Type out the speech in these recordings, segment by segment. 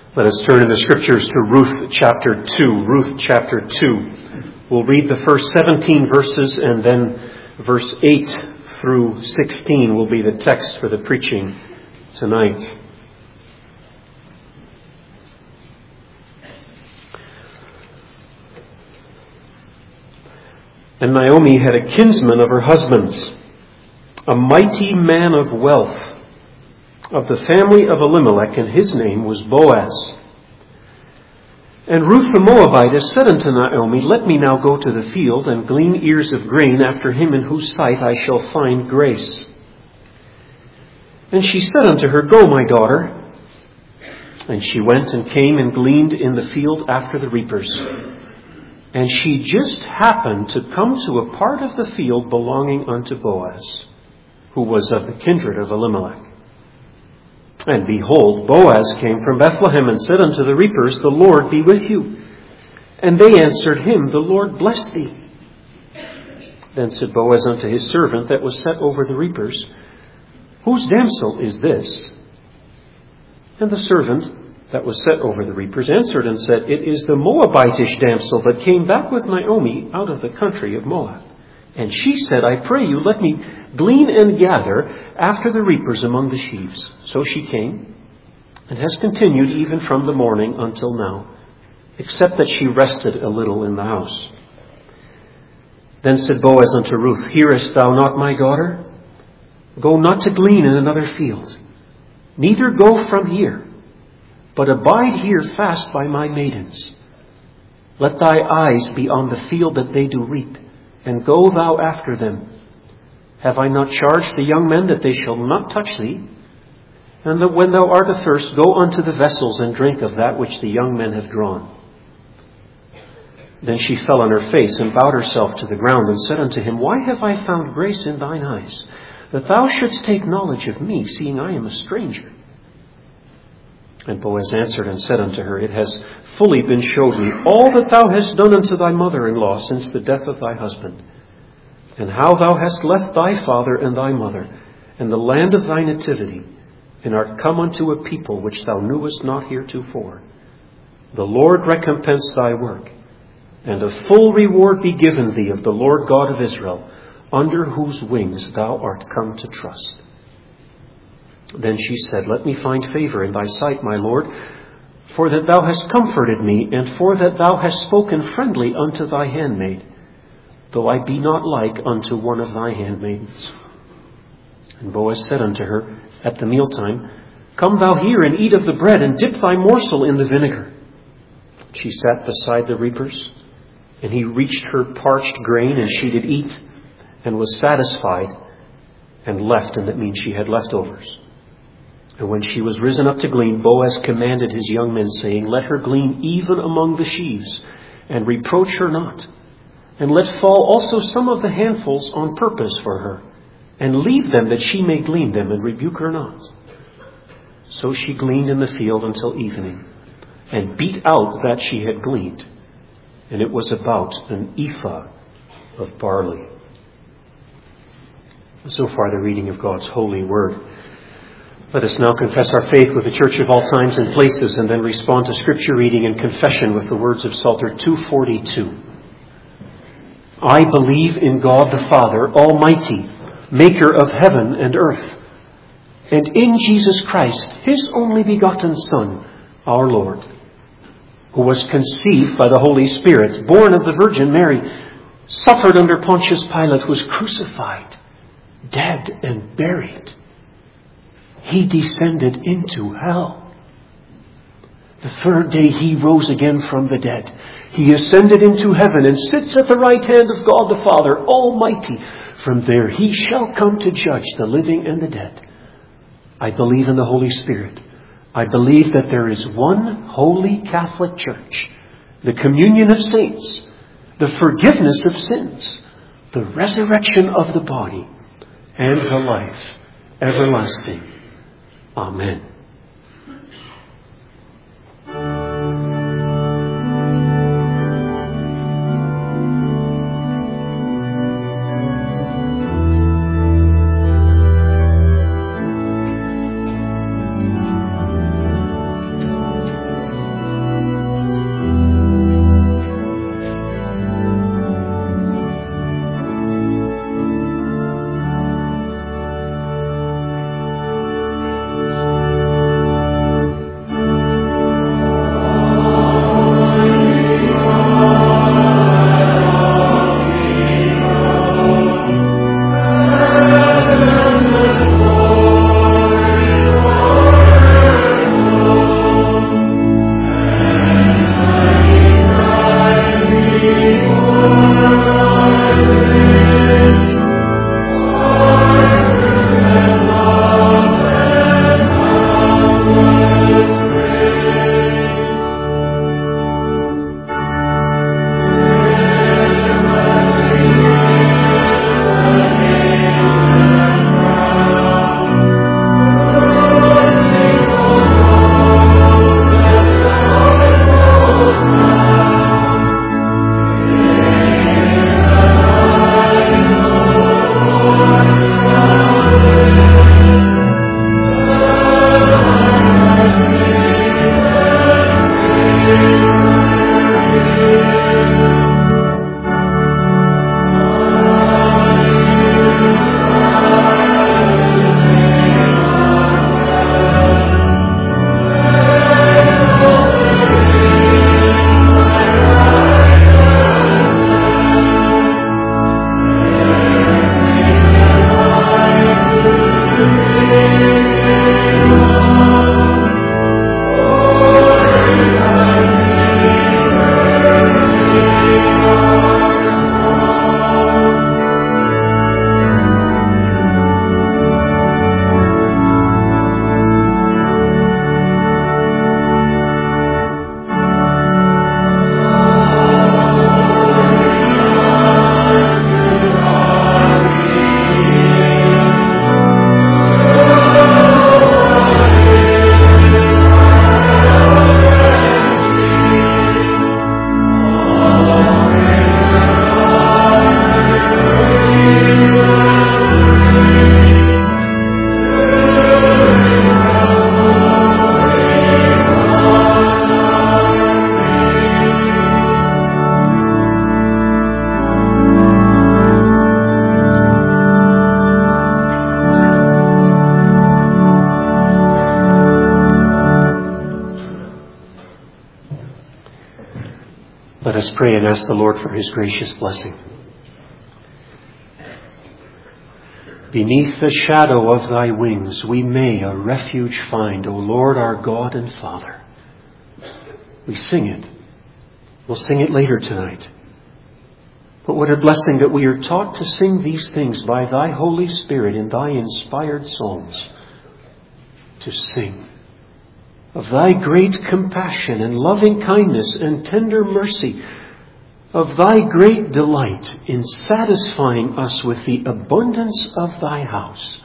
Let us turn in the Scriptures to Ruth chapter 2. Ruth chapter 2. We'll read the first 17 verses, and then verse 8 through 16 will be the text for the preaching tonight. And Naomi had a kinsman of her husband's, a mighty man of wealth, of the family of Elimelech, and his name was Boaz. And Ruth the Moabitess said unto Naomi, Let me now go to the field and glean ears of grain after him in whose sight I shall find grace. And she said unto her, Go, my daughter. And she went and came and gleaned in the field after the reapers. And she just happened to come to a part of the field belonging unto Boaz, who was of the kindred of Elimelech. And behold, Boaz came from Bethlehem and said unto the reapers, The Lord be with you. And they answered him, The Lord bless thee. Then said Boaz unto his servant that was set over the reapers, Whose damsel is this? And the servant that was set over the reapers answered and said, It is the Moabitish damsel that came back with Naomi out of the country of Moab. And she said, I pray you, let me glean and gather after the reapers among the sheaves. So she came, and has continued even from the morning until now, except that she rested a little in the house. Then said Boaz unto Ruth, Hearest thou not, my daughter? Go not to glean in another field, neither go from here, but abide here fast by my maidens. Let thy eyes be on the field that they do reap, and go thou after them. Have I not charged the young men that they shall not touch thee? And that when thou art athirst, go unto the vessels and drink of that which the young men have drawn. Then she fell on her face and bowed herself to the ground and said unto him, Why have I found grace in thine eyes, that thou shouldst take knowledge of me, seeing I am a stranger? And Boaz answered and said unto her, It has fully been showed me all that thou hast done unto thy mother-in-law since the death of thy husband, and how thou hast left thy father and thy mother, and the land of thy nativity, and art come unto a people which thou knewest not heretofore. The Lord recompense thy work, and a full reward be given thee of the Lord God of Israel, under whose wings thou art come to trust. Then she said, Let me find favor in thy sight, my Lord, for that thou hast comforted me, and for that thou hast spoken friendly unto thy handmaid, though I be not like unto one of thy handmaids. And Boaz said unto her at the mealtime, Come thou here and eat of the bread, and dip thy morsel in the vinegar. She sat beside the reapers, and he reached her parched grain, and she did eat, and was satisfied, and left, and that means she had leftovers. And when she was risen up to glean, Boaz commanded his young men, saying, Let her glean even among the sheaves, and reproach her not. And let fall also some of the handfuls on purpose for her, and leave them that she may glean them, and rebuke her not. So she gleaned in the field until evening, and beat out that she had gleaned. And it was about an ephah of barley. So far, the reading of God's holy word. Let us now confess our faith with the Church of all times and places, and then respond to Scripture reading and confession with the words of Psalter 242. I believe in God the Father, Almighty, Maker of heaven and earth, and in Jesus Christ, His only begotten Son, our Lord, who was conceived by the Holy Spirit, born of the Virgin Mary, suffered under Pontius Pilate, was crucified, dead and buried. He descended into hell. The third day He rose again from the dead. He ascended into heaven and sits at the right hand of God the Father, Almighty. From there He shall come to judge the living and the dead. I believe in the Holy Spirit. I believe that there is one holy Catholic Church, the communion of saints, the forgiveness of sins, the resurrection of the body, and the life everlasting. Amen. Let us pray and ask the Lord for His gracious blessing. Beneath the shadow of Thy wings we may a refuge find, O Lord, our God and Father. We sing it. We'll sing it later tonight. But what a blessing that we are taught to sing these things by Thy Holy Spirit in Thy inspired psalms. To sing of Thy great compassion and loving kindness and tender mercy, of Thy great delight in satisfying us with the abundance of Thy house.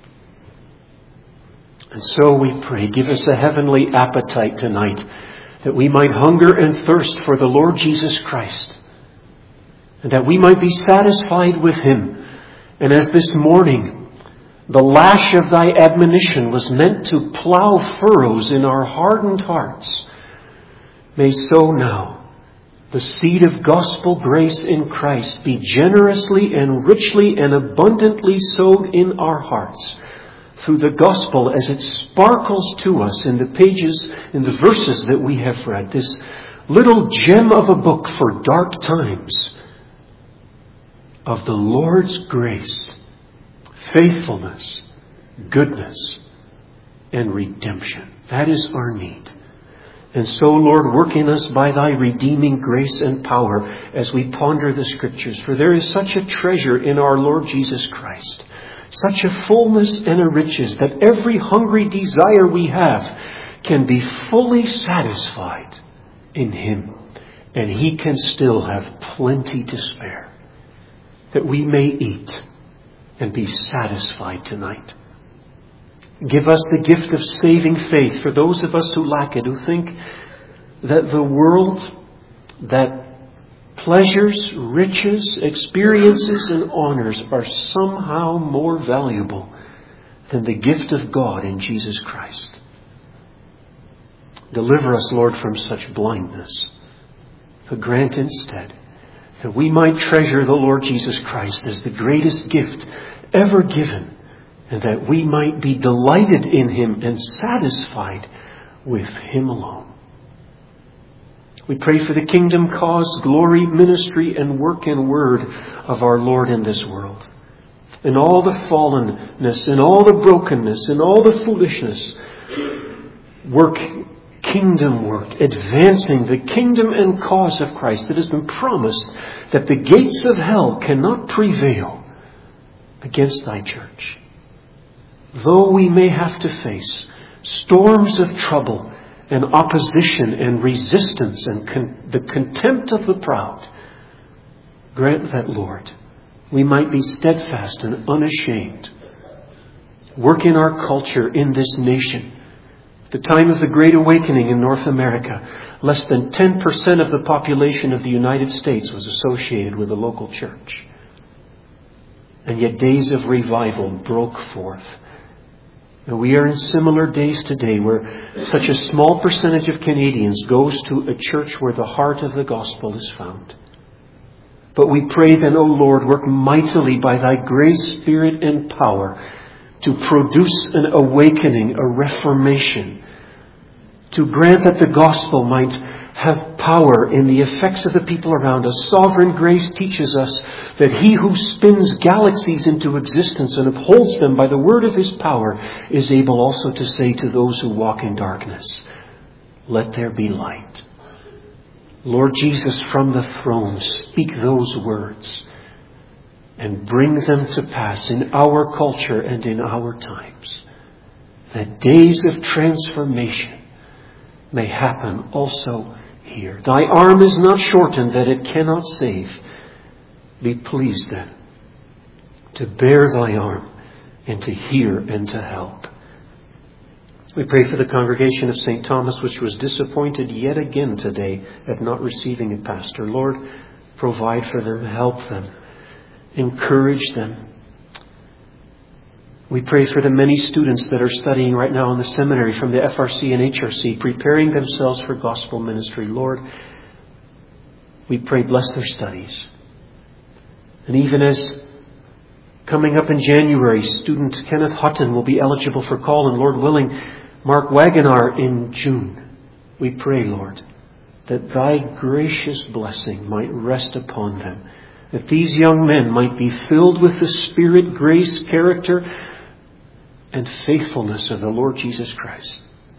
And so we pray, give us a heavenly appetite tonight, that we might hunger and thirst for the Lord Jesus Christ, and that we might be satisfied with Him. And as this morning, the lash of Thy admonition was meant to plow furrows in our hardened hearts, may so now the seed of gospel grace in Christ be generously and richly and abundantly sowed in our hearts through the gospel as it sparkles to us in the pages, in the verses that we have read. This little gem of a book for dark times of the Lord's grace, faithfulness, goodness, and redemption. That is our need. And so, Lord, work in us by Thy redeeming grace and power as we ponder the Scriptures. For there is such a treasure in our Lord Jesus Christ, such a fullness and a riches that every hungry desire we have can be fully satisfied in Him. And He can still have plenty to spare, that we may eat and be satisfied tonight. Give us the gift of saving faith for those of us who lack it, who think that the world, that pleasures, riches, experiences, and honors are somehow more valuable than the gift of God in Jesus Christ. Deliver us, Lord, from such blindness. But grant instead that we might treasure the Lord Jesus Christ as the greatest gift ever given, and that we might be delighted in Him and satisfied with Him alone. We pray for the kingdom cause, glory, ministry, and work and word of our Lord in this world. In all the fallenness, in all the brokenness, in all the foolishness, work, kingdom work, advancing the kingdom and cause of Christ that has been promised, that the gates of hell cannot prevail against Thy church. Though we may have to face storms of trouble and opposition and resistance and the contempt of the proud, grant that, Lord, we might be steadfast and unashamed. Work in our culture, in this nation. At the time of the Great Awakening in North America, less than 10% of the population of the United States was associated with a local church. And yet days of revival broke forth. And we are in similar days today where such a small percentage of Canadians goes to a church where the heart of the gospel is found. But we pray then, O Lord, work mightily by Thy grace, Spirit, and power to produce an awakening, a reformation, to grant that the gospel might have power in the effects of the people around us. Sovereign grace teaches us that He who spins galaxies into existence and upholds them by the word of His power is able also to say to those who walk in darkness, let there be light. Lord Jesus, from the throne, speak those words and bring them to pass in our culture and in our times, that days of transformation may happen also here. Thy arm is not shortened that it cannot save. Be pleased then to bear Thy arm and to hear and to help. We pray for the congregation of St. Thomas, which was disappointed yet again today at not receiving a pastor. Lord, provide for them, help them, encourage them. We pray for the many students that are studying right now in the seminary from the FRC and HRC, preparing themselves for gospel ministry. Lord, we pray, bless their studies. And even as coming up in January, student Kenneth Hutton will be eligible for call, and Lord willing, Mark Wagonar in June. We pray, Lord, that thy gracious blessing might rest upon them, that these young men might be filled with the Spirit, grace, character, and faithfulness of the Lord Jesus Christ.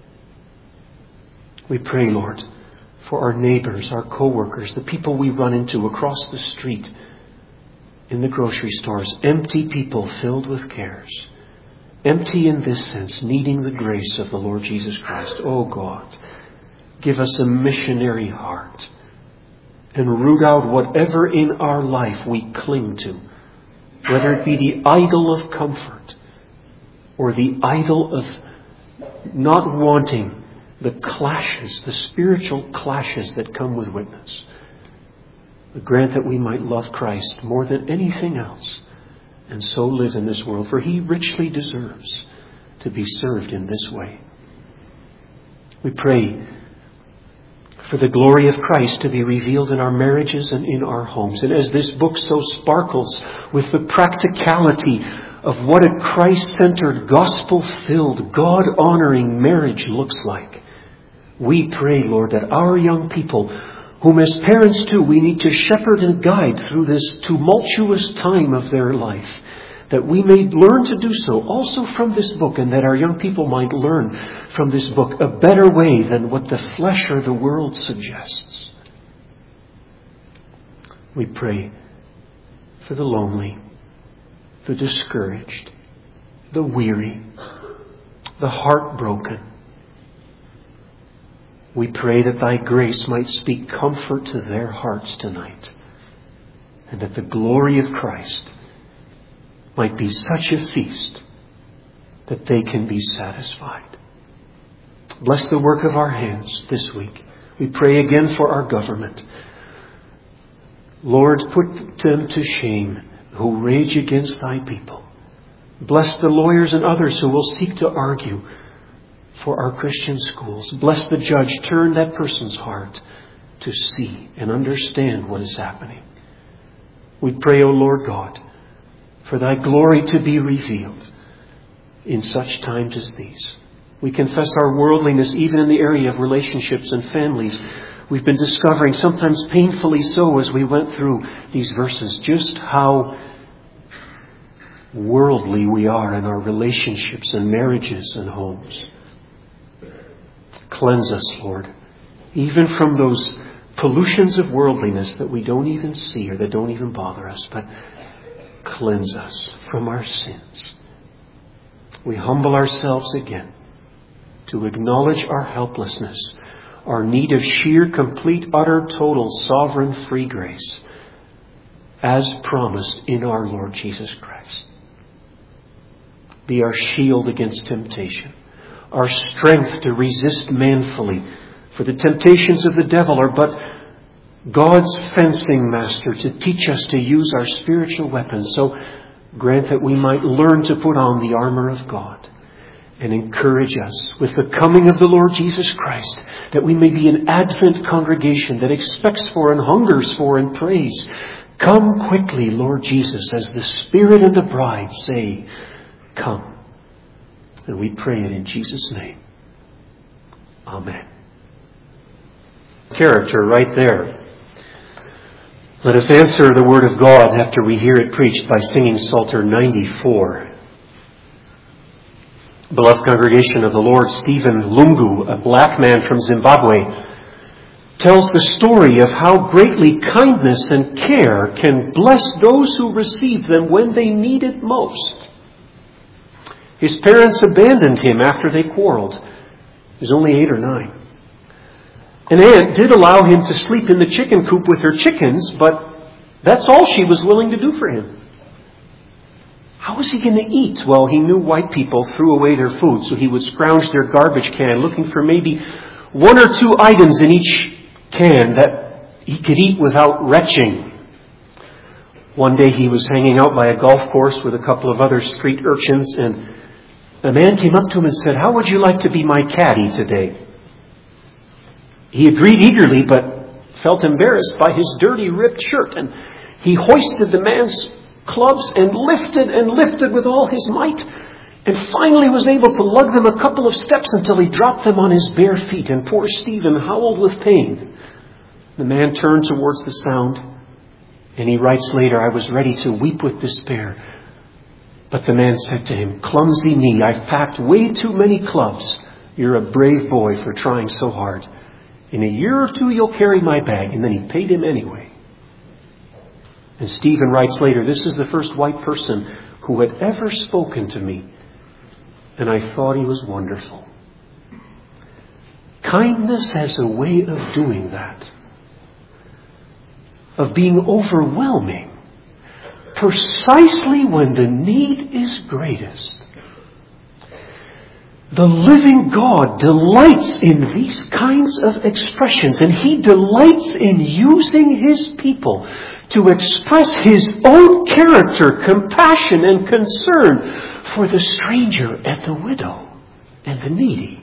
We pray, Lord, for our neighbors, our co-workers, the people we run into across the street, in the grocery stores, empty people filled with cares. Empty in this sense, needing the grace of the Lord Jesus Christ. Oh God, give us a missionary heart and root out whatever in our life we cling to, whether it be the idol of comfort or the idol of not wanting the clashes, the spiritual clashes that come with witness. Grant that we might love Christ more than anything else and so live in this world, for He richly deserves to be served in this way. We pray for the glory of Christ to be revealed in our marriages and in our homes. And as this book so sparkles with the practicality of what a Christ-centered, gospel-filled, God-honoring marriage looks like, we pray, Lord, that our young people, whom as parents too we need to shepherd and guide through this tumultuous time of their life, that we may learn to do so also from this book, and that our young people might learn from this book a better way than what the flesh or the world suggests. We pray for the lonely, the discouraged, the weary, the heartbroken. We pray that thy grace might speak comfort to their hearts tonight, and that the glory of Christ might be such a feast that they can be satisfied. Bless the work of our hands this week. We pray again for our government. Lord, put them to shame who rage against thy people. Bless the lawyers and others who will seek to argue for our Christian schools. Bless the judge. Turn that person's heart to see and understand what is happening. We pray, O Lord God, for thy glory to be revealed in such times as these. We confess our worldliness even in the area of relationships and families. We've been discovering, sometimes painfully so as we went through these verses, just how worldly we are in our relationships and marriages and homes. Cleanse us, Lord, even from those pollutions of worldliness that we don't even see or that don't even bother us, but cleanse us from our sins. We humble ourselves again to acknowledge our helplessness, our need of sheer, complete, utter, total, sovereign, free grace, as promised in our Lord Jesus Christ. Be our shield against temptation, our strength to resist manfully, for the temptations of the devil are but God's fencing master to teach us to use our spiritual weapons. So grant that we might learn to put on the armor of God, and encourage us with the coming of the Lord Jesus Christ, that we may be an Advent congregation that expects for and hungers for and prays. Come quickly, Lord Jesus, as the Spirit and the bride say, come. And we pray it in Jesus' name. Amen. Character right there. Let us answer the Word of God after we hear it preached by singing Psalter 94. Beloved congregation of the Lord, Stephen Lungu, a black man from Zimbabwe, tells the story of how greatly kindness and care can bless those who receive them when they need it most. His parents abandoned him after they quarreled. He was only 8 or 9. An aunt did allow him to sleep in the chicken coop with her chickens, but that's all she was willing to do for him. How was he going to eat? Well, he knew white people threw away their food, so he would scrounge their garbage can looking for maybe 1 or 2 items in each can that he could eat without retching. One day he was hanging out by a golf course with a couple of other street urchins, and a man came up to him and said, "How would you like to be my caddy today?" He agreed eagerly, but felt embarrassed by his dirty, ripped shirt, and he hoisted the man's clubs and lifted with all his might, and finally was able to lug them a couple of steps until he dropped them on his bare feet, and poor Stephen howled with pain The man turned towards the sound, and he writes later, I was ready to weep with despair. But the man said to him, clumsy me, I've packed way too many clubs. You're a brave boy for trying so hard. In a year or two, you'll carry my bag. And then he paid him anyway. And Stephen writes later, this is the first white person who had ever spoken to me. And I thought he was wonderful. Kindness has a way of doing that. Of being overwhelming. Precisely when the need is greatest. The living God delights in these kinds of expressions, and He delights in using His people to express His own character, compassion, and concern for the stranger and the widow and the needy.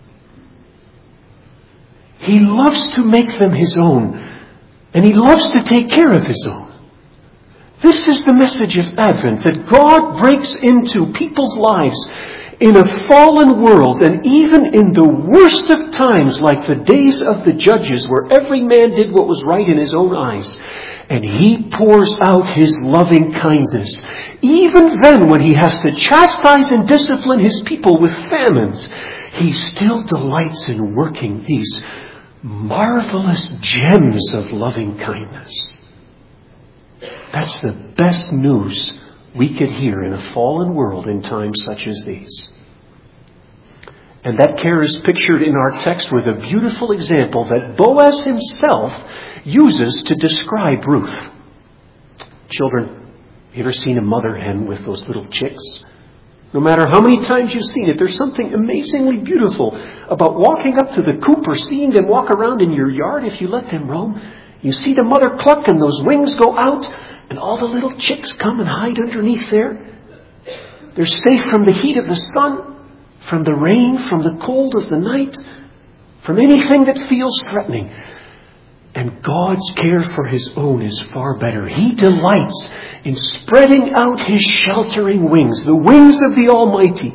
He loves to make them His own, and He loves to take care of His own. This is the message of Advent, that God breaks into people's lives in a fallen world, and even in the worst of times, like the days of the judges, where every man did what was right in his own eyes, and He pours out His loving kindness. Even then, when He has to chastise and discipline His people with famines, He still delights in working these marvelous gems of loving kindness. That's the best news we could hear in a fallen world in times such as these. And that care is pictured in our text with a beautiful example that Boaz himself uses to describe Ruth. Children, you ever seen a mother hen with those little chicks? No matter how many times you've seen it, there's something amazingly beautiful about walking up to the coop or seeing them walk around in your yard if you let them roam. You see the mother cluck and those wings go out and all the little chicks come and hide underneath there. They're safe from the heat of the sun, from the rain, from the cold of the night, from anything that feels threatening. And God's care for His own is far better. He delights in spreading out His sheltering wings, the wings of the Almighty,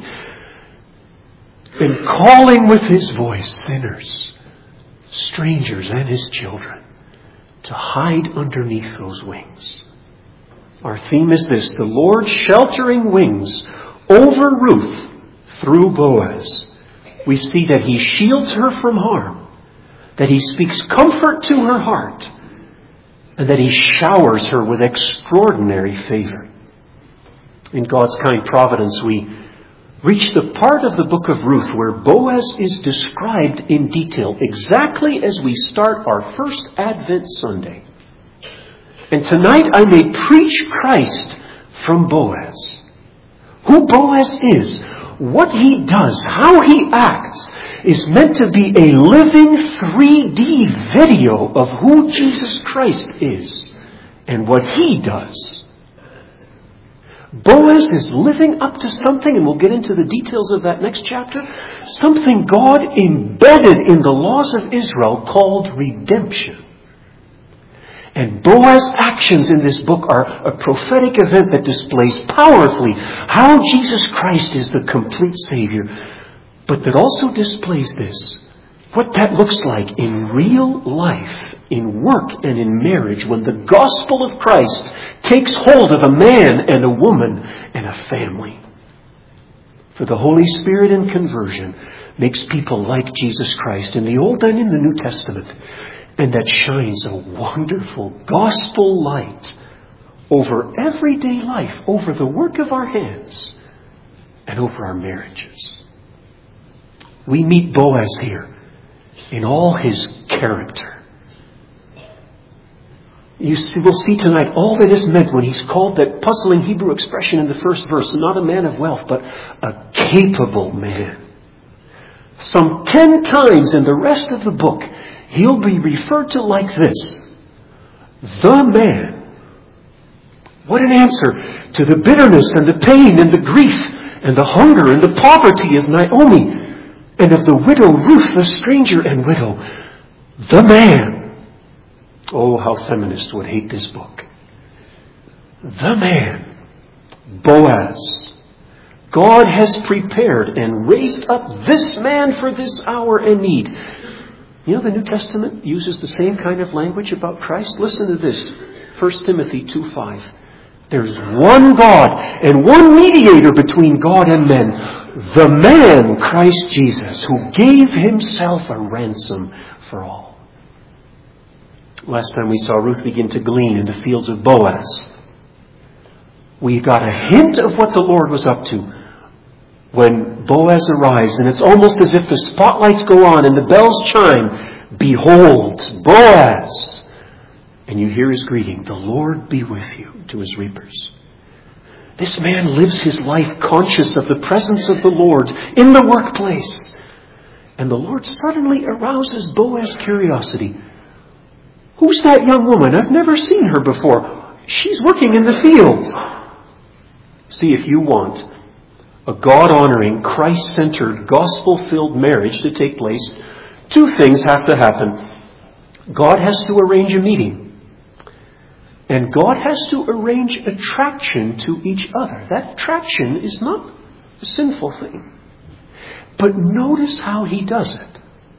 and calling with His voice sinners, strangers, and His children to hide underneath those wings. Our theme is this: the Lord's sheltering wings over Ruth through Boaz. We see that He shields her from harm, that He speaks comfort to her heart, and that He showers her with extraordinary favor. In God's kind providence, we reach the part of the book of Ruth where Boaz is described in detail, exactly as we start our first Advent Sunday. And tonight I may preach Christ from Boaz. Who Boaz is, what he does, how he acts, is meant to be a living 3D video of who Jesus Christ is and what He does. Boaz is living up to something, and we'll get into the details of that next chapter, something God embedded in the laws of Israel called redemption. And Boaz's actions in this book are a prophetic event that displays powerfully how Jesus Christ is the complete Savior, but that also displays this, what that looks like in real life, in work and in marriage, when the gospel of Christ takes hold of a man and a woman and a family. For the Holy Spirit in conversion makes people like Jesus Christ in the Old and in the New Testament. And that shines a wonderful gospel light over everyday life, over the work of our hands, and over our marriages. We meet Boaz here in all his character. We'll see tonight all that is meant when he's called that puzzling Hebrew expression in the first verse, not a man of wealth, but a capable man. Some 10 times in the rest of the book, he'll be referred to like this: the man. What an answer to the bitterness and the pain and the grief and the hunger and the poverty of Naomi and of the widow Ruth, the stranger and widow. The man. Oh, how feminists would hate this book. The man. Boaz. God has prepared and raised up this man for this hour and need. You know, the New Testament uses the same kind of language about Christ. Listen to this. 1 Timothy 2:5. There's one God and one mediator between God and men, the man Christ Jesus, who gave himself a ransom for all. Last time we saw Ruth begin to glean in the fields of Boaz, we got a hint of what the Lord was up to when Boaz arrives, and it's almost as if the spotlights go on and the bells chime. Behold, Boaz! And you hear his greeting, the Lord be with you, to his reapers. This man lives his life conscious of the presence of the Lord in the workplace. And the Lord suddenly arouses Boaz's curiosity. Who's that young woman? I've never seen her before. She's working in the fields. See, if you want a God-honoring, Christ-centered, gospel-filled marriage to take place, two things have to happen. God has to arrange a meeting. And God has to arrange attraction to each other. That attraction is not a sinful thing. But notice how he does it.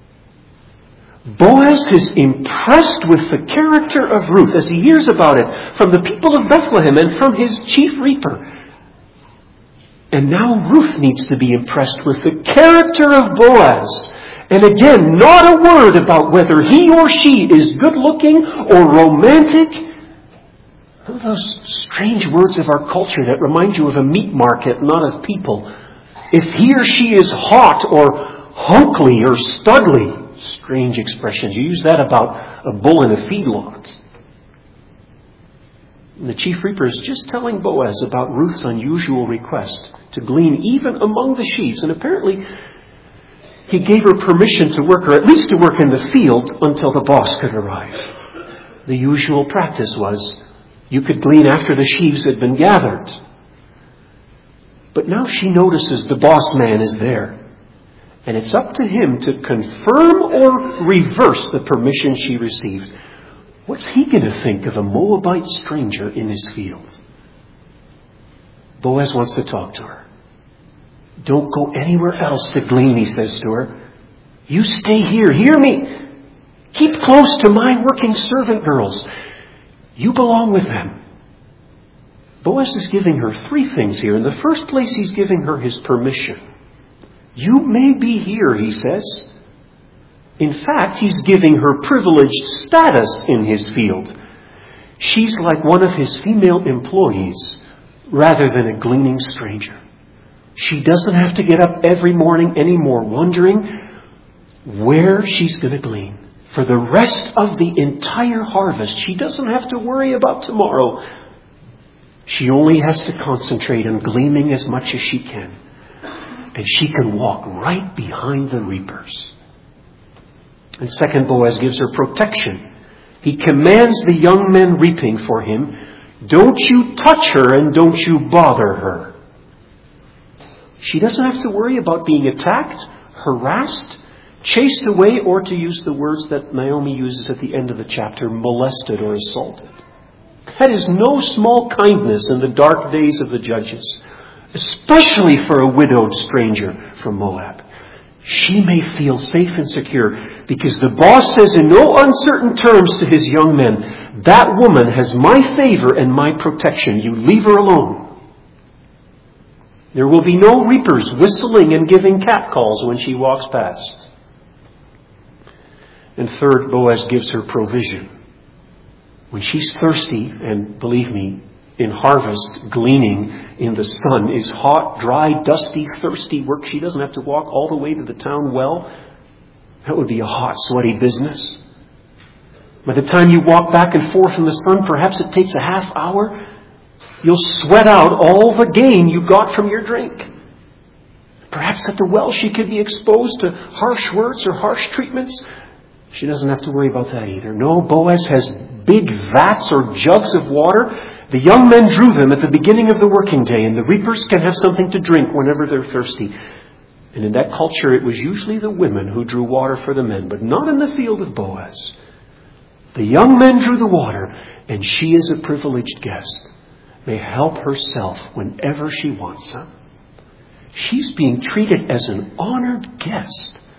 Boaz is impressed with the character of Ruth as he hears about it from the people of Bethlehem and from his chief reaper. And now Ruth needs to be impressed with the character of Boaz. And again, not a word about whether he or she is good looking or romantic. Those strange words of our culture that remind you of a meat market, not of people. If he or she is hot or hunkly or studly. Strange expressions. You use that about a bull in a feedlot. And the chief reaper is just telling Boaz about Ruth's unusual request to glean even among the sheaves. And apparently he gave her permission to work, or at least to work in the field, until the boss could arrive. The usual practice was you could glean after the sheaves had been gathered. But now she notices the boss man is there. And it's up to him to confirm or reverse the permission she received. What's he going to think of a Moabite stranger in his field? Boaz wants to talk to her. Don't go anywhere else to glean, he says to her. You stay here. Hear me. Keep close to my working servant girls. You belong with them. Boaz is giving her three things here. In the first place, he's giving her his permission. You may be here, he says. In fact, he's giving her privileged status in his field. She's like one of his female employees rather than a gleaning stranger. She doesn't have to get up every morning anymore wondering where she's going to glean. For the rest of the entire harvest, she doesn't have to worry about tomorrow. She only has to concentrate on gleaning as much as she can. And she can walk right behind the reapers. And second, Boaz gives her protection. He commands the young men reaping for him, don't you touch her and don't you bother her. She doesn't have to worry about being attacked, harassed, chased away, or, to use the words that Naomi uses at the end of the chapter, molested or assaulted. That is no small kindness in the dark days of the Judges, especially for a widowed stranger from Moab. She may feel safe and secure because the boss says in no uncertain terms to his young men, that woman has my favor and my protection. You leave her alone. There will be no reapers whistling and giving catcalls when she walks past. And third, Boaz gives her provision. When she's thirsty, and believe me, in harvest, gleaning in the sun is hot, dry, dusty, thirsty work. She doesn't have to walk all the way to the town well. That would be a hot, sweaty business. By the time you walk back and forth in the sun, perhaps it takes a half hour. You'll sweat out all the gain you got from your drink. Perhaps at the well she could be exposed to harsh words or harsh treatments. She doesn't have to worry about that either. No, Boaz has big vats or jugs of water. The young men drew them at the beginning of the working day, and the reapers can have something to drink whenever they're thirsty. And in that culture, it was usually the women who drew water for the men, but not in the field of Boaz. The young men drew the water, and she is a privileged guest. May help herself whenever she wants some. She's being treated as an honored guest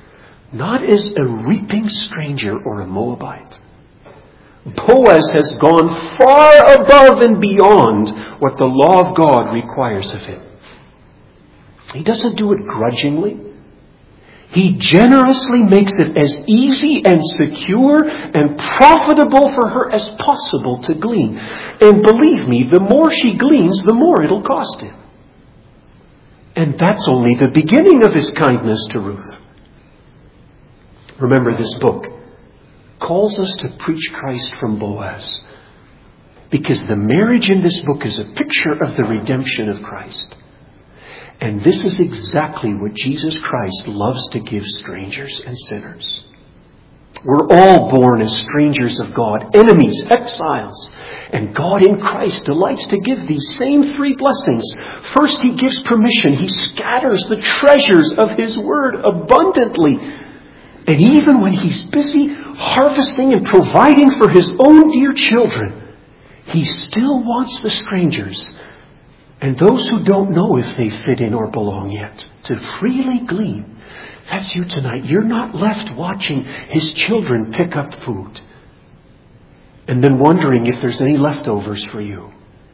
not as a reaping stranger or a Moabite. Boaz has gone far above and beyond what the law of God requires of him. He doesn't do it grudgingly. He generously makes it as easy and secure and profitable for her as possible to glean. And believe me, the more she gleans, the more it'll cost him. And that's only the beginning of his kindness to Ruth. Remember, this book calls us to preach Christ from Boaz, because the marriage in this book is a picture of the redemption of Christ. And this is exactly what Jesus Christ loves to give strangers and sinners. We're all born as strangers of God, enemies, exiles. And God in Christ delights to give these same three blessings. First, He gives permission. He scatters the treasures of His Word abundantly. And even when He's busy harvesting and providing for His own dear children, He still wants the strangers and those who don't know if they fit in or belong yet to freely glean. That's you tonight. You're not left watching His children pick up food and then wondering if there's any leftovers for you.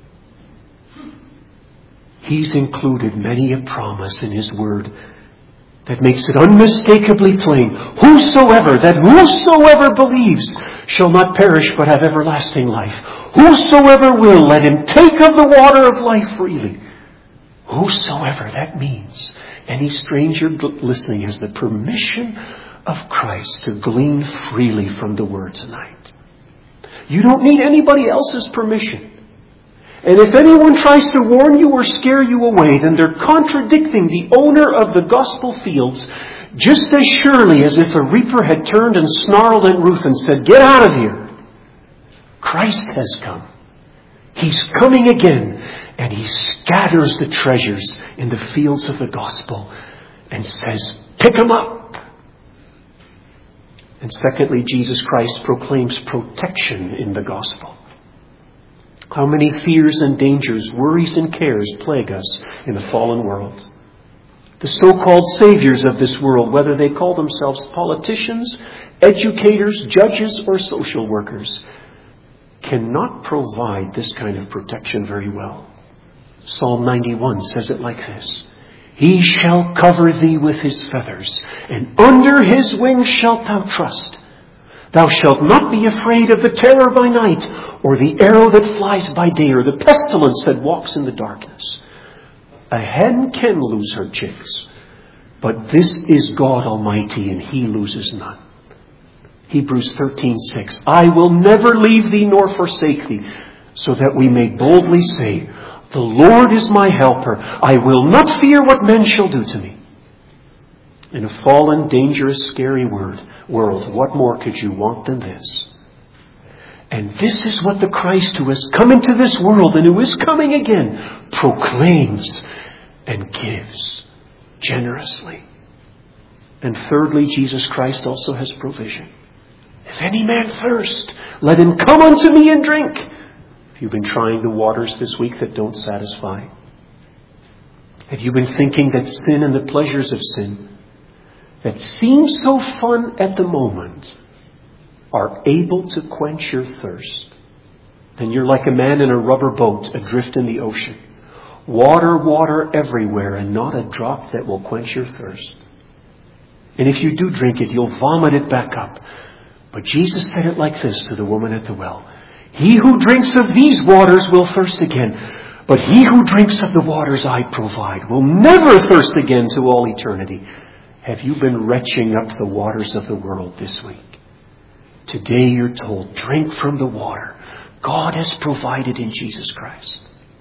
He's included many a promise in His Word that makes it unmistakably plain. Whosoever believes shall not perish but have everlasting life. Whosoever will, let him take of the water of life freely. Whosoever, that means any stranger listening has the permission of Christ to glean freely from the Word tonight. You don't need anybody else's permission. And if anyone tries to warn you or scare you away, then they're contradicting the owner of the gospel fields just as surely as if a reaper had turned and snarled at Ruth and said, "Get out of here." Christ has come. He's coming again, and He scatters the treasures in the fields of the gospel and says, "Pick them up." And secondly, Jesus Christ proclaims protection in the gospel. How many fears and dangers, worries and cares plague us in a fallen world? The so-called saviors of this world, whether they call themselves politicians, educators, judges, or social workers, cannot provide this kind of protection very well. Psalm 91 says it like this: "He shall cover thee with His feathers, and under His wings shalt thou trust. Thou shalt not be afraid of the terror by night, or the arrow that flies by day, or the pestilence that walks in the darkness." A hen can lose her chicks, but this is God Almighty, and He loses none. Hebrews 13:6, "I will never leave thee nor forsake thee," so that we may boldly say, "The Lord is my helper. I will not fear what men shall do to me." In a fallen, dangerous, scary world, what more could you want than this? And this is what the Christ who has come into this world and who is coming again proclaims and gives generously. And thirdly, Jesus Christ also has provision. "If any man thirst, let him come unto me and drink." Have you been trying the waters this week that don't satisfy? Have you been thinking that sin and the pleasures of sin that seem so fun at the moment are able to quench your thirst? Then you're like a man in a rubber boat adrift in the ocean. Water, water everywhere, and not a drop that will quench your thirst. And if you do drink it, you'll vomit it back up. But Jesus said it like this to the woman at the well: "He who drinks of these waters will thirst again. But he who drinks of the waters I provide will never thirst again to all eternity." Have you been retching up the waters of the world this week? Today you're told, drink from the water God has provided in Jesus Christ.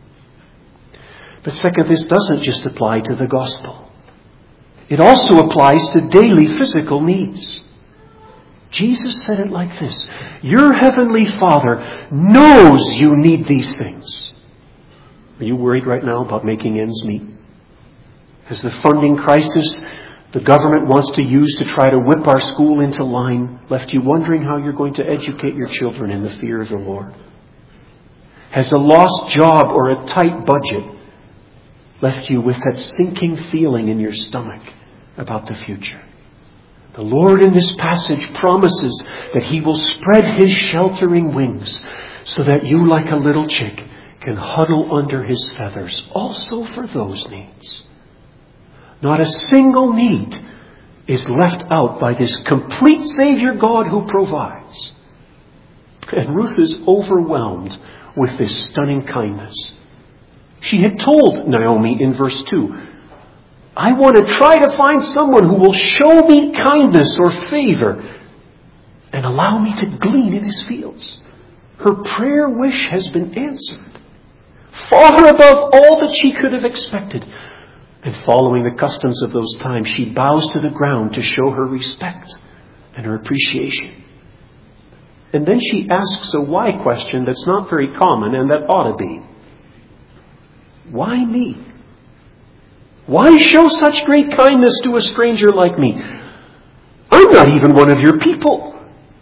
But second, this doesn't just apply to the gospel. It also applies to daily physical needs. Jesus said it like this: "Your heavenly Father knows you need these things." Are you worried right now about making ends meet? Has the funding crisis the government wants to use to try to whip our school into line left you wondering how you're going to educate your children in the fear of the Lord? Has a lost job or a tight budget left you with that sinking feeling in your stomach about the future? The Lord in this passage promises that He will spread His sheltering wings so that you, like a little chick, can huddle under His feathers, also for those needs. Not a single need is left out by this complete Savior God who provides. And Ruth is overwhelmed with this stunning kindness. She had told Naomi in verse 2, I want to try to find someone who will show me kindness or favor and allow me to glean in his fields. Her prayer wish has been answered, far above all that she could have expected. And following the customs of those times, she bows to the ground to show her respect and her appreciation. And then she asks a why question that's not very common and that ought to be. Why me? Why show such great kindness to a stranger like me? I'm not even one of your people.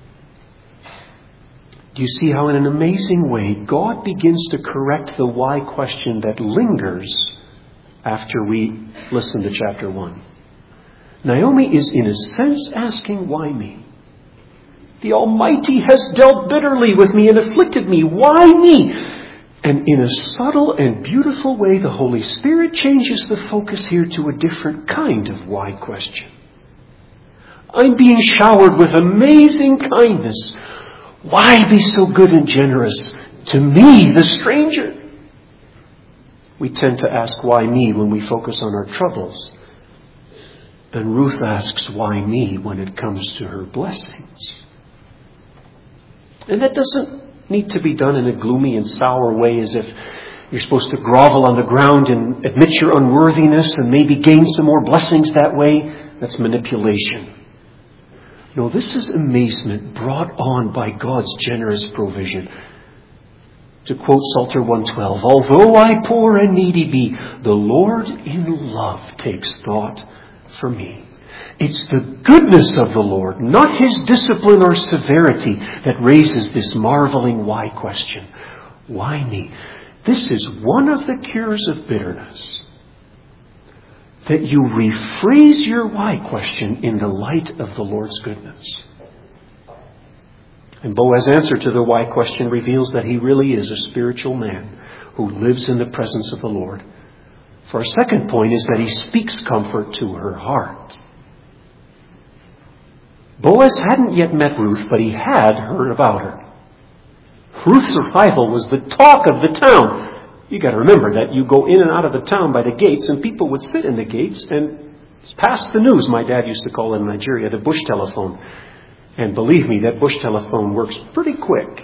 Do you see how in an amazing way God begins to correct the why question that lingers after we listen to chapter 1? Naomi is in a sense asking, why me? The Almighty has dealt bitterly with me and afflicted me. Why me? And in a subtle and beautiful way, the Holy Spirit changes the focus here to a different kind of why question. I'm being showered with amazing kindness. Why be so good and generous to me, the stranger? We tend to ask why me when we focus on our troubles. And Ruth asks why me when it comes to her blessings. And that doesn't need to be done in a gloomy and sour way as if you're supposed to grovel on the ground and admit your unworthiness and maybe gain some more blessings that way. That's manipulation. No, this is amazement brought on by God's generous provision. To quote Psalter 112, although I poor and needy be, the Lord in love takes thought for me. It's the goodness of the Lord, not His discipline or severity, that raises this marveling why question. Why me? This is one of the cures of bitterness. That you rephrase your why question in the light of the Lord's goodness. And Boaz's answer to the why question reveals that he really is a spiritual man who lives in the presence of the Lord. For our second point is that he speaks comfort to her heart. Boaz hadn't yet met Ruth, but he had heard about her. Ruth's arrival was the talk of the town. You got to remember that you go in and out of the town by the gates, and people would sit in the gates and pass the news. My dad used to call it in Nigeria the bush telephone. And believe me, that bush telephone works pretty quick.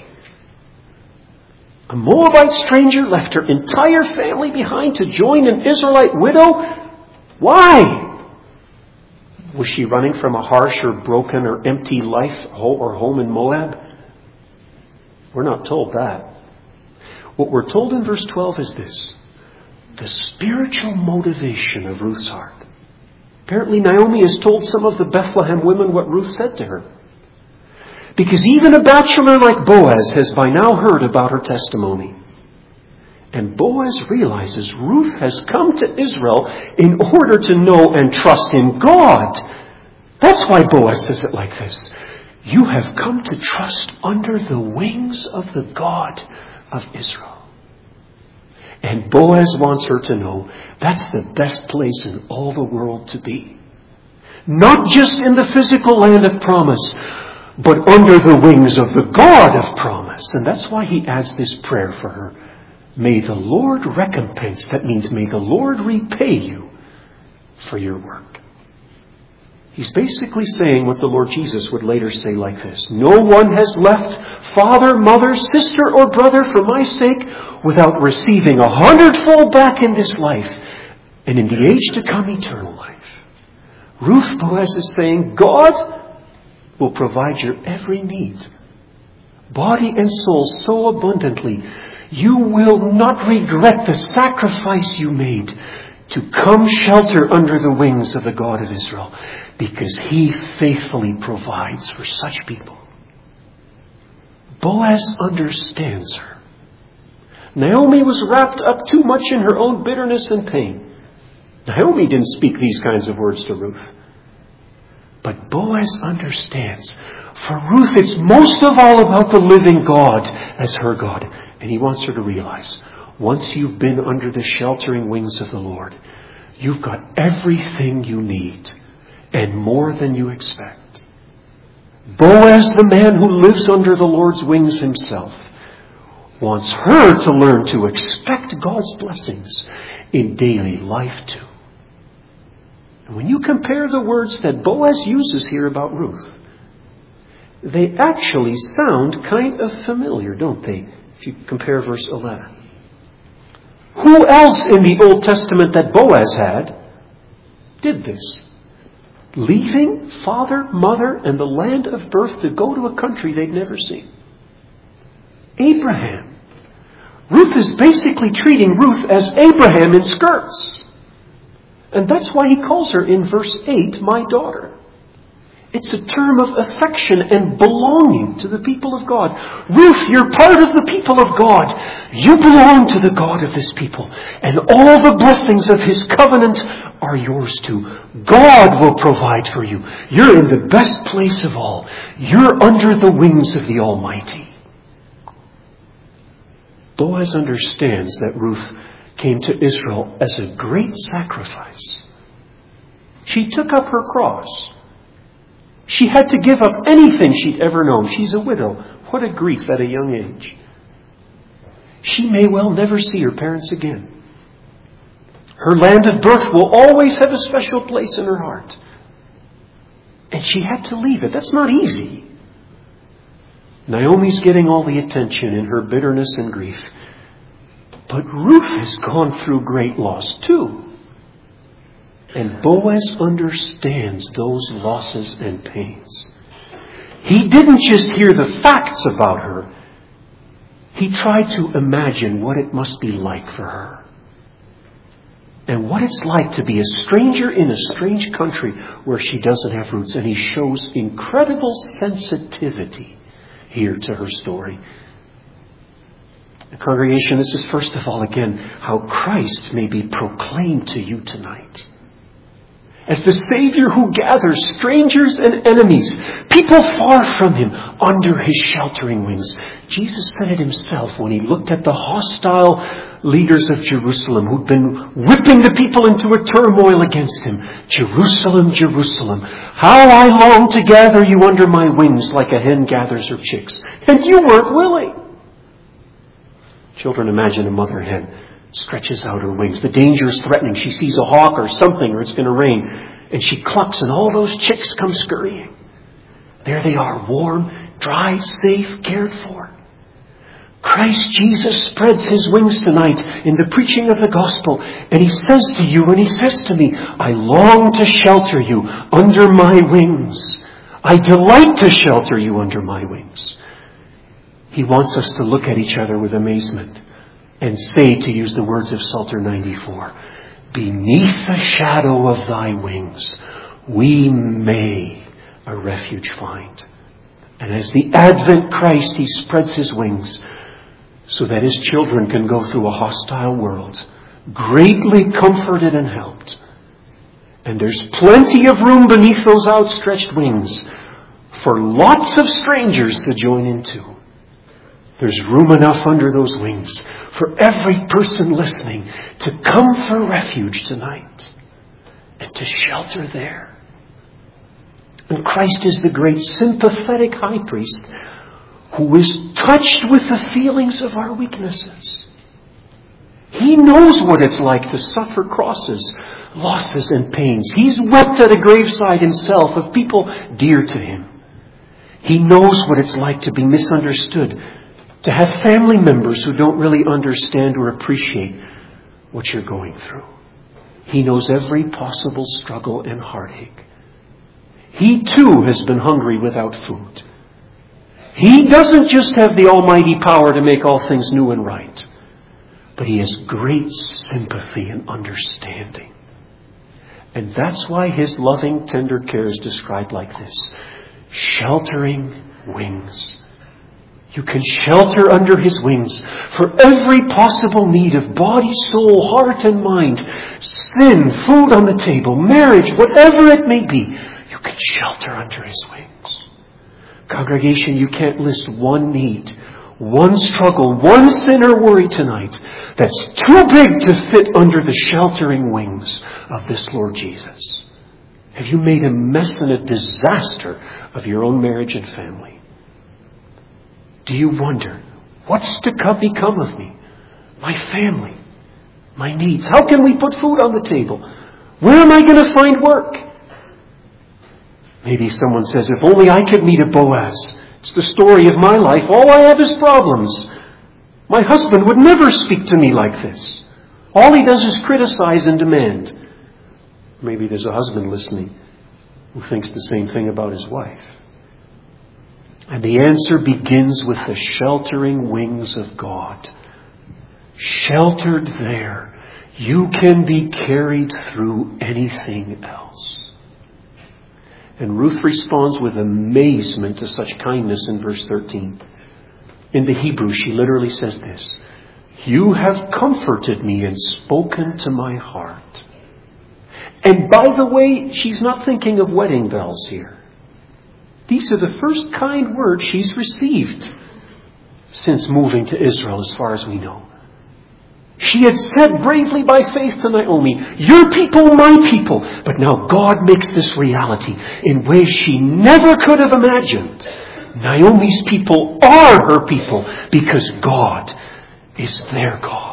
A Moabite stranger left her entire family behind to join an Israelite widow? Why? Was she running from a harsh or broken or empty life or home in Moab? We're not told that. What we're told in verse 12 is this: the spiritual motivation of Ruth's heart. Apparently Naomi has told some of the Bethlehem women what Ruth said to her. Because even a bachelor like Boaz has by now heard about her testimony. And Boaz realizes Ruth has come to Israel in order to know and trust in God. That's why Boaz says it like this: you have come to trust under the wings of the God of Israel. And Boaz wants her to know that's the best place in all the world to be. Not just in the physical land of promise, but under the wings of the God of promise. And that's why he adds this prayer for her. May the Lord recompense. That means may the Lord repay you for your work. He's basically saying what the Lord Jesus would later say like this: no one has left father, mother, sister, or brother for my sake without receiving 100-fold back in this life, and in the age to come, eternal life. Ruth, Boaz is saying, God will provide your every need, body and soul, so abundantly, you will not regret the sacrifice you made to come shelter under the wings of the God of Israel, because He faithfully provides for such people. Boaz understands her. Naomi was wrapped up too much in her own bitterness and pain. Naomi didn't speak these kinds of words to Ruth. But Boaz understands. For Ruth, it's most of all about the living God as her God. And he wants her to realize, once you've been under the sheltering wings of the Lord, you've got everything you need and more than you expect. Boaz, the man who lives under the Lord's wings himself, wants her to learn to expect God's blessings in daily life too. And when you compare the words that Boaz uses here about Ruth, they actually sound kind of familiar, don't they? If you compare verse 11. Who else in the Old Testament that Boaz had did this? Leaving father, mother, and the land of birth to go to a country they'd never seen. Abraham. Ruth is basically treating Ruth as Abraham in skirts. And that's why he calls her in verse 8, my daughter. It's a term of affection and belonging to the people of God. Ruth, you're part of the people of God. You belong to the God of this people. And all the blessings of His covenant are yours too. God will provide for you. You're in the best place of all. You're under the wings of the Almighty. Boaz understands that Ruth came to Israel as a great sacrifice. She took up her cross. She had to give up anything she'd ever known. She's a widow. What a grief at a young age. She may well never see her parents again. Her land of birth will always have a special place in her heart. And she had to leave it. That's not easy. Naomi's getting all the attention in her bitterness and grief. But Ruth has gone through great loss too. And Boaz understands those losses and pains. He didn't just hear the facts about her. He tried to imagine what it must be like for her. And what it's like to be a stranger in a strange country where she doesn't have roots. And he shows incredible sensitivity here to her story. The congregation, this is first of all, again, how Christ may be proclaimed to you tonight. As the Savior who gathers strangers and enemies, people far from Him, under His sheltering wings. Jesus said it Himself when He looked at the hostile leaders of Jerusalem who'd been whipping the people into a turmoil against Him. Jerusalem, Jerusalem, how I long to gather you under my wings like a hen gathers her chicks. And you weren't willing. Children, imagine a mother hen stretches out her wings. The danger is threatening. She sees a hawk or something, or it's going to rain. And she clucks, and all those chicks come scurrying. There they are, warm, dry, safe, cared for. Christ Jesus spreads His wings tonight in the preaching of the gospel. And He says to you, and He says to me, I long to shelter you under my wings. I delight to shelter you under my wings. He wants us to look at each other with amazement and say, to use the words of Psalter 94, beneath the shadow of thy wings, we may a refuge find. And as the Advent Christ, He spreads His wings so that His children can go through a hostile world, greatly comforted and helped. And there's plenty of room beneath those outstretched wings for lots of strangers to join into. There's room enough under those wings for every person listening to come for refuge tonight and to shelter there. And Christ is the great sympathetic high priest who is touched with the feelings of our weaknesses. He knows what it's like to suffer crosses, losses, and pains. He's wept at a graveside himself of people dear to Him. He knows what it's like to be misunderstood, to have family members who don't really understand or appreciate what you're going through. He knows every possible struggle and heartache. He too has been hungry without food. He doesn't just have the almighty power to make all things new and right, but He has great sympathy and understanding. And that's why His loving, tender care is described like this: sheltering wings. You can shelter under His wings for every possible need of body, soul, heart, and mind. Sin, food on the table, marriage, whatever it may be. You can shelter under His wings. Congregation, you can't list one need, one struggle, one sin or worry tonight that's too big to fit under the sheltering wings of this Lord Jesus. Have you made a mess and a disaster of your own marriage and family? Do you wonder, what's to become of me? My family, my needs. How can we put food on the table? Where am I going to find work? Maybe someone says, if only I could meet a Boaz. It's the story of my life. All I have is problems. My husband would never speak to me like this. All he does is criticize and demand. Maybe there's a husband listening who thinks the same thing about his wife. And the answer begins with the sheltering wings of God. Sheltered there, you can be carried through anything else. And Ruth responds with amazement to such kindness in verse 13. In the Hebrew, she literally says this: you have comforted me and spoken to my heart. And by the way, she's not thinking of wedding bells here. These are the first kind words she's received since moving to Israel, as far as we know. She had said bravely by faith to Naomi, your people, my people. But now God makes this reality in ways she never could have imagined. Naomi's people are her people because God is their God.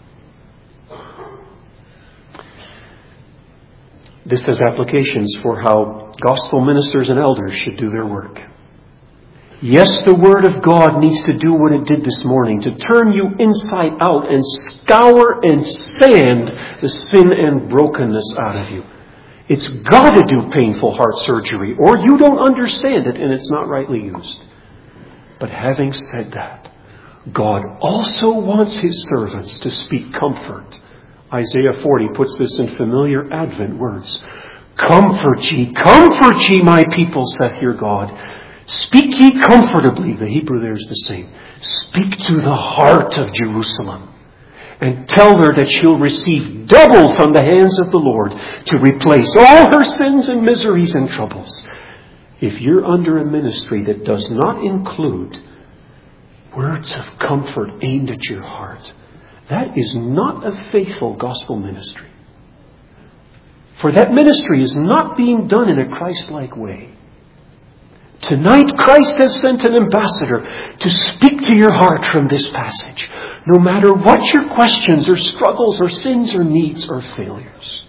This has applications for how gospel ministers and elders should do their work. Yes, the Word of God needs to do what it did this morning, to turn you inside out and scour and sand the sin and brokenness out of you. It's got to do painful heart surgery, or you don't understand it and it's not rightly used. But having said that, God also wants His servants to speak comfort. Isaiah 40 puts this in familiar Advent words. Comfort ye, my people, saith your God. Speak ye comfortably. The Hebrew there is the same. Speak to the heart of Jerusalem. And tell her that she'll receive double from the hands of the Lord to replace all her sins and miseries and troubles. If you're under a ministry that does not include words of comfort aimed at your heart, that is not a faithful gospel ministry. For that ministry is not being done in a Christ-like way. Tonight, Christ has sent an ambassador to speak to your heart from this passage, no matter what your questions or struggles or sins or needs or failures.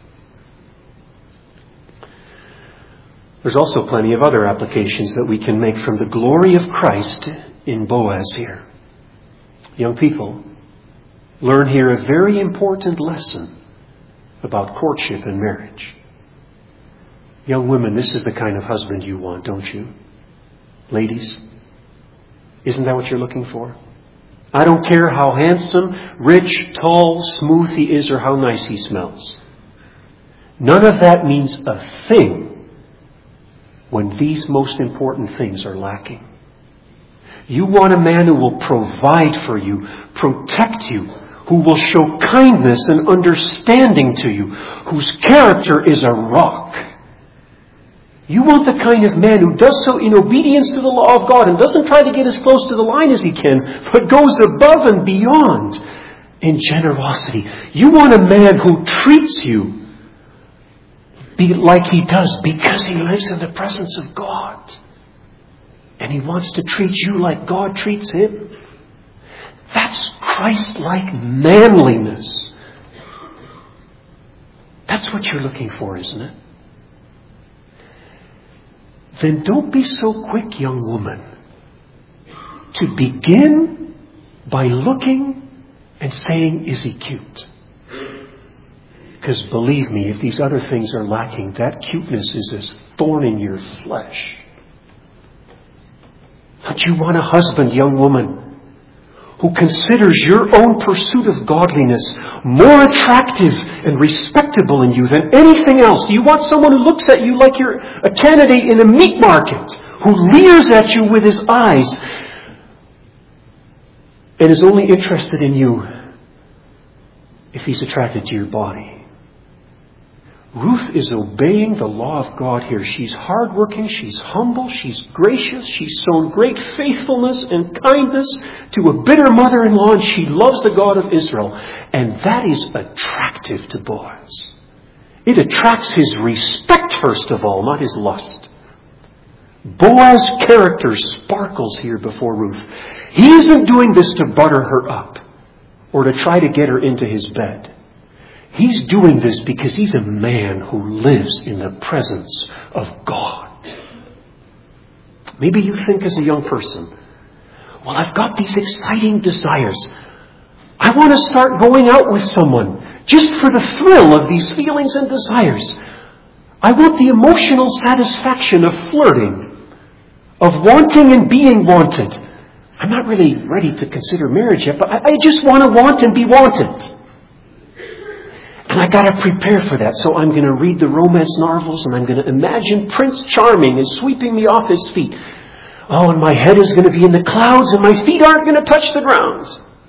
There's also plenty of other applications that we can make from the glory of Christ in Boaz here. Young people, learn here a very important lesson about courtship and marriage. Young women, this is the kind of husband you want, don't you? Ladies, isn't that what you're looking for? I don't care how handsome, rich, tall, smooth he is or how nice he smells. None of that means a thing when these most important things are lacking. You want a man who will provide for you, protect you, who will show kindness and understanding to you, whose character is a rock. You want the kind of man who does so in obedience to the law of God and doesn't try to get as close to the line as he can, but goes above and beyond in generosity. You want a man who treats you like he does because he lives in the presence of God. And he wants to treat you like God treats him. That's Christ-like manliness. That's what you're looking for, isn't it? Then don't be so quick, young woman, to begin by looking and saying, is he cute? Because believe me, if these other things are lacking, that cuteness is a thorn in your flesh. Don't you want a husband, young woman, who considers your own pursuit of godliness more attractive and respectable in you than anything else? Do you want someone who looks at you like you're a candidate in a meat market, who leers at you with his eyes and is only interested in you if he's attracted to your body? Ruth is obeying the law of God here. She's hardworking, she's humble, she's gracious, she's shown great faithfulness and kindness to a bitter mother-in-law, and she loves the God of Israel. And that is attractive to Boaz. It attracts his respect, first of all, not his lust. Boaz's character sparkles here before Ruth. He isn't doing this to butter her up or to try to get her into his bed. He's doing this because he's a man who lives in the presence of God. Maybe you think as a young person, well, I've got these exciting desires. I want to start going out with someone just for the thrill of these feelings and desires. I want the emotional satisfaction of flirting, of wanting and being wanted. I'm not really ready to consider marriage yet, but I just want to want and be wanted. And I got to prepare for that. So I'm going to read the romance novels and I'm going to imagine Prince Charming is sweeping me off his feet. Oh, and my head is going to be in the clouds and my feet aren't going to touch the ground.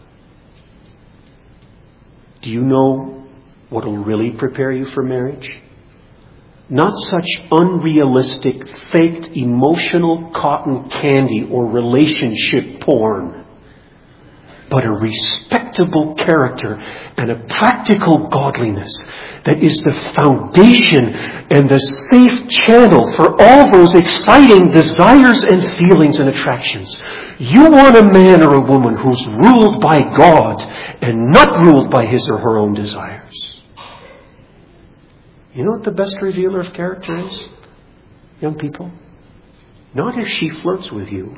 Do you know what will really prepare you for marriage? Not such unrealistic, faked, emotional cotton candy or relationship porn, but a respectable character and a practical godliness that is the foundation and the safe channel for all those exciting desires and feelings and attractions. You want a man or a woman who's ruled by God and not ruled by his or her own desires. You know what the best revealer of character is, young people? Not if she flirts with you.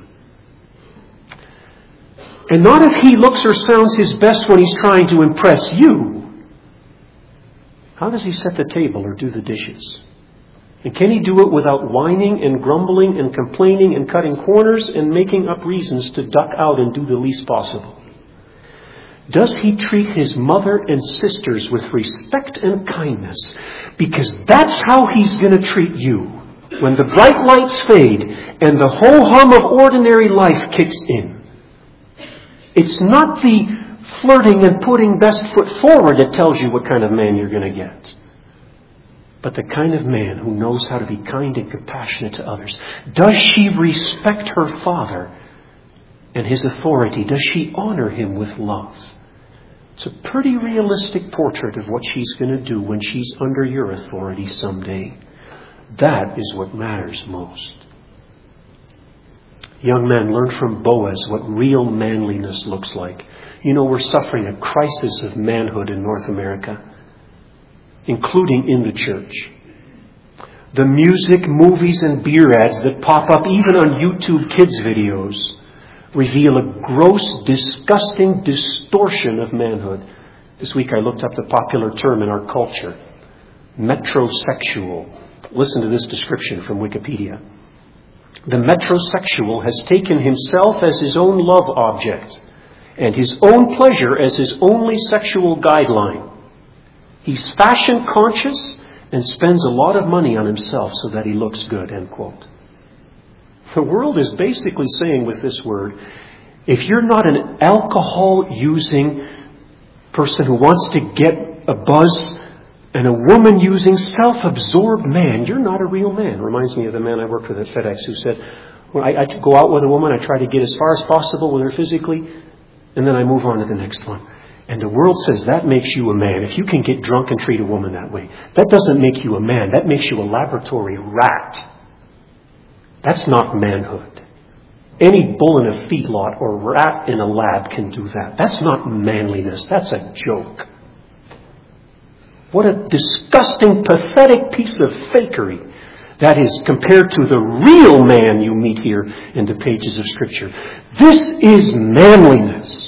And not if he looks or sounds his best when he's trying to impress you. How does he set the table or do the dishes? And can he do it without whining and grumbling and complaining and cutting corners and making up reasons to duck out and do the least possible? Does he treat his mother and sisters with respect and kindness? Because that's how he's going to treat you when the bright lights fade and the ho-hum of ordinary life kicks in. It's not the flirting and putting best foot forward that tells you what kind of man you're going to get, but the kind of man who knows how to be kind and compassionate to others. Does she respect her father and his authority? Does she honor him with love? It's a pretty realistic portrait of what she's going to do when she's under your authority someday. That is what matters most. Young men, learn from Boaz what real manliness looks like. You know, we're suffering a crisis of manhood in North America, including in the church. The music, movies, and beer ads that pop up even on YouTube kids videos reveal a gross, disgusting distortion of manhood. This week I looked up the popular term in our culture, metrosexual. Listen to this description from Wikipedia. The metrosexual has taken himself as his own love object and his own pleasure as his only sexual guideline. He's fashion conscious and spends a lot of money on himself so that he looks good, end quote. The world is basically saying with this word, if you're not an alcohol-using person who wants to get a buzz and a woman-using, self-absorbed man, you're not a real man. Reminds me of the man I worked with at FedEx who said, when I go out with a woman, I try to get as far as possible with her physically, and then I move on to the next one. And the world says that makes you a man. If you can get drunk and treat a woman that way, that doesn't make you a man. That makes you a laboratory rat. That's not manhood. Any bull in a feedlot or rat in a lab can do that. That's not manliness. That's a joke. What a disgusting, pathetic piece of fakery that is compared to the real man you meet here in the pages of Scripture. This is manliness.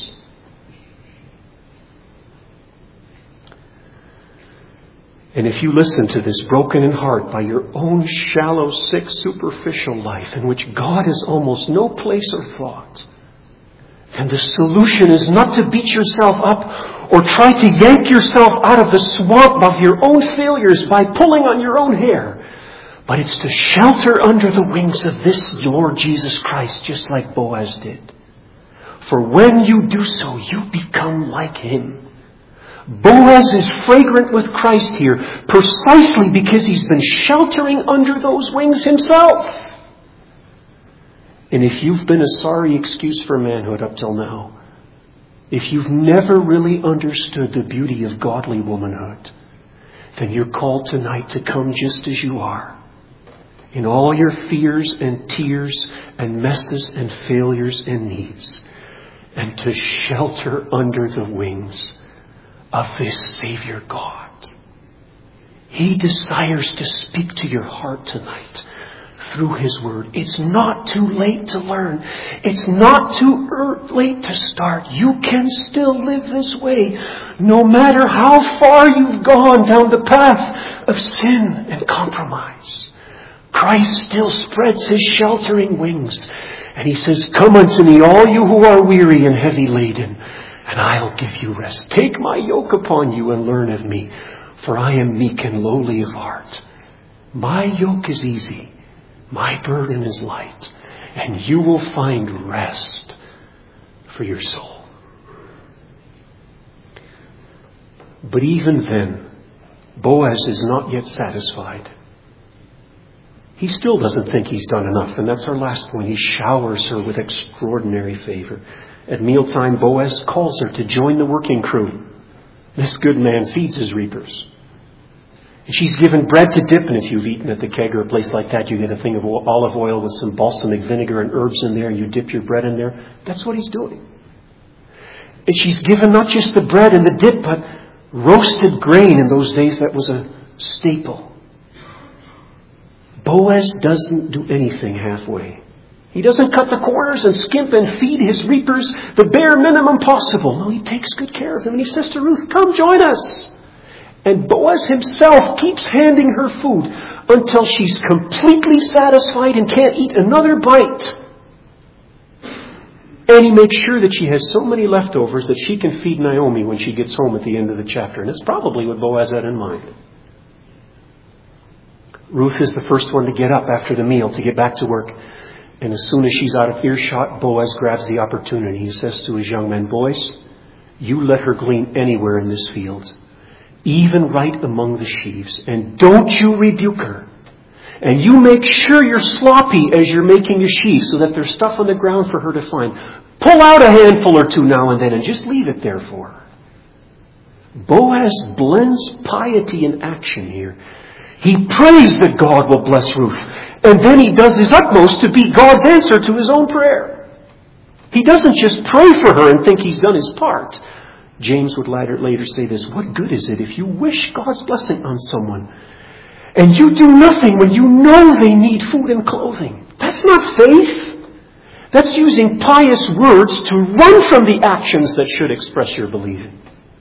And if you listen to this broken in heart by your own shallow, sick, superficial life in which God has almost no place or thought, then the solution is not to beat yourself up or try to yank yourself out of the swamp of your own failures by pulling on your own hair, but it's to shelter under the wings of this Lord Jesus Christ, just like Boaz did. For when you do so, you become like Him. Boaz is fragrant with Christ here precisely because he's been sheltering under those wings himself. And if you've been a sorry excuse for manhood up till now, if you've never really understood the beauty of godly womanhood, then you're called tonight to come just as you are, in all your fears and tears and messes and failures and needs, and to shelter under the wings of this Savior God. He desires to speak to your heart tonight through His Word. It's not too late to learn. It's not too late to start. You can still live this way, no matter how far you've gone down the path of sin and compromise. Christ still spreads His sheltering wings, and He says, "Come unto me, all you who are weary and heavy laden, and I'll give you rest. Take my yoke upon you and learn of me, for I am meek and lowly of heart. My yoke is easy, my burden is light, and you will find rest for your soul." But even then, Boaz is not yet satisfied. He still doesn't think he's done enough, and that's our last point. He showers her with extraordinary favor. At mealtime, Boaz calls her to join the working crew. This good man feeds his reapers. And she's given bread to dip, and if you've eaten at the Keg or a place like that, you get a thing of olive oil with some balsamic vinegar and herbs in there, and you dip your bread in there. That's what he's doing. And she's given not just the bread and the dip, but roasted grain. In those days, that was a staple. Boaz doesn't do anything halfway. He doesn't cut the corners and skimp and feed his reapers the bare minimum possible. No, he takes good care of them. And he says to Ruth, "Come join us." And Boaz himself keeps handing her food until she's completely satisfied and can't eat another bite. And he makes sure that she has so many leftovers that she can feed Naomi when she gets home at the end of the chapter. And that's probably what Boaz had in mind. Ruth is the first one to get up after the meal to get back to work. And as soon as she's out of earshot, Boaz grabs the opportunity. He says to his young men, "Boys, you let her glean anywhere in this field, even right among the sheaves, and don't you rebuke her. And you make sure you're sloppy as you're making your sheaves so that there's stuff on the ground for her to find. Pull out a handful or two now and then and just leave it there for her." Boaz blends piety and action here. He prays that God will bless Ruth, and then he does his utmost to be God's answer to his own prayer. He doesn't just pray for her and think he's done his part. James would later say this: "What good is it if you wish God's blessing on someone and you do nothing when you know they need food and clothing?" That's not faith. That's using pious words to run from the actions that should express your believing.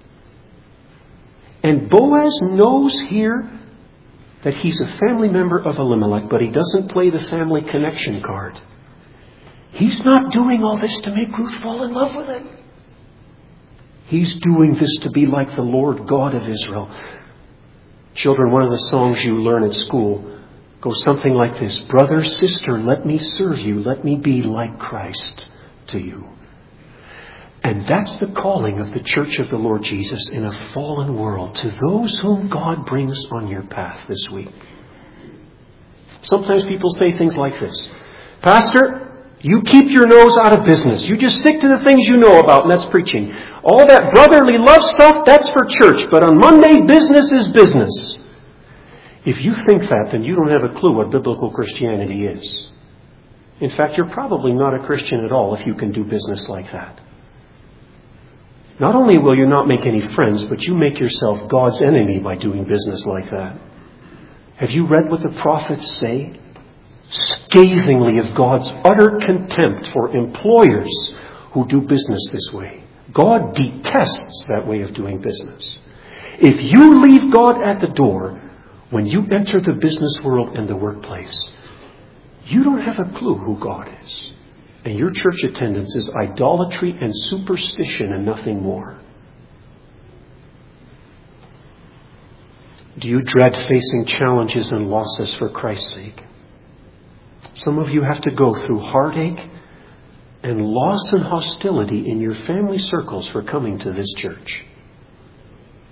And Boaz knows here that he's a family member of Elimelech, but he doesn't play the family connection card. He's not doing all this to make Ruth fall in love with him. He's doing this to be like the Lord God of Israel. Children, one of the songs you learn at school goes something like this: "Brother, sister, let me serve you. Let me be like Christ to you." And that's the calling of the Church of the Lord Jesus in a fallen world, to those whom God brings on your path this week. Sometimes people say things like this: "Pastor, you keep your nose out of business. You just stick to the things you know about," and that's preaching. "All that brotherly love stuff, that's for church. But on Monday, business is business." If you think that, then you don't have a clue what biblical Christianity is. In fact, you're probably not a Christian at all if you can do business like that. Not only will you not make any friends, but you make yourself God's enemy by doing business like that. Have you read what the prophets say? Scathingly of God's utter contempt for employers who do business this way. God detests that way of doing business. If you leave God at the door when you enter the business world and the workplace, you don't have a clue who God is. And your church attendance is idolatry and superstition and nothing more. Do you dread facing challenges and losses for Christ's sake? Some of you have to go through heartache and loss and hostility in your family circles for coming to this church.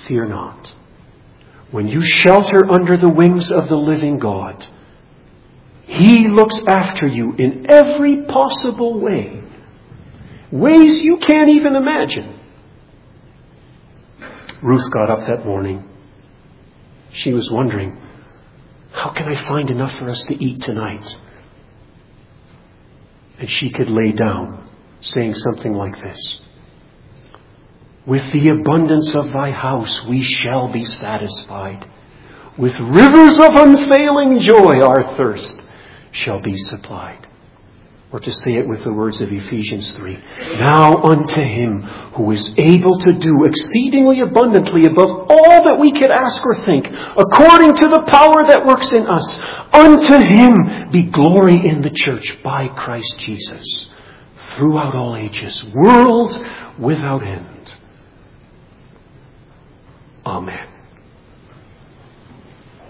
fear not. When you shelter under the wings of the living God, He looks after you in every possible way. Ways you can't even imagine. Ruth got up that morning. She was wondering, how can I find enough for us to eat tonight? And she could lay down, saying something like this: with the abundance of thy house we shall be satisfied. With rivers of unfailing joy our thirst shall be supplied. Or to say it with the words of Ephesians 3, now unto Him who is able to do exceedingly abundantly above all that we could ask or think, according to the power that works in us, unto Him be glory in the church by Christ Jesus, throughout all ages, world without end. Amen.